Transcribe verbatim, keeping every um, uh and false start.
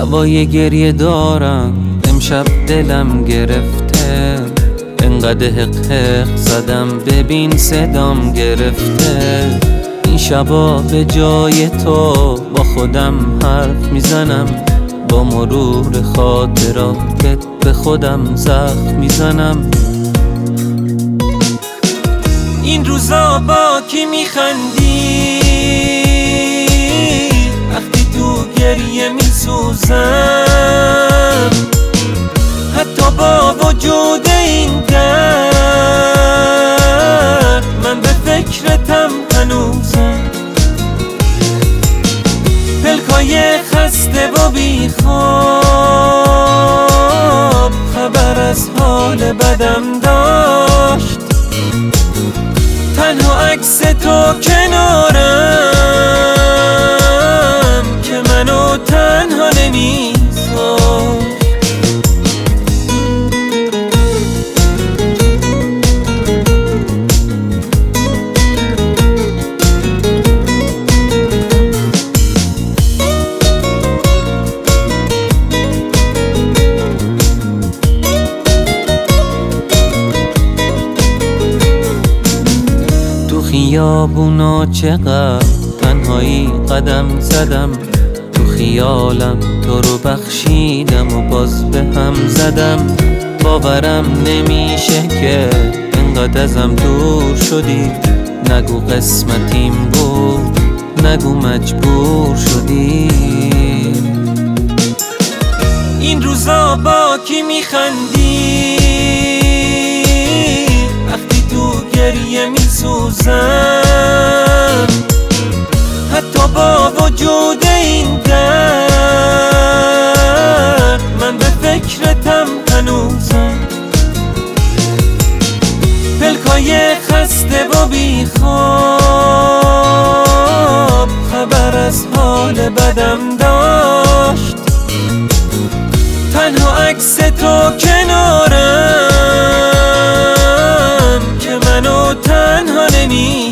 هوای گریه دارم، امشب دلم گرفته، انقدر حق حق زدم ببین صدام گرفته. این شبا به جای تو با خودم حرف میزنم، با مرور خاطراتت به خودم زخم میزنم. این روزا با کی میخندی وقتی تو گریه میسوزم؟ حتی با وجود این درد من به فکرتم هنوزم. پلکای خسته و بیخواب خبر از حال بدم داشت، تنها عکس تو کنارم که منو تنها نمیذاشت. خیابونا چقدر تنهایی قدم زدم، تو خیالم تو رو بخشیدم و باز به هم زدم. باورم نمیشه که انقدر ازم دور شدی، نگو قسمتیم بود، نگو مجبور شدی. این روزا با کی میخندی وقتی تو گریه میسوزم؟ حتی با وجود این درد من به فکرتم هنوزم. پلکای خسته و بیخواب خبر از حال بدم داشت، تنها عکس تو کنارم که منو تنها نمی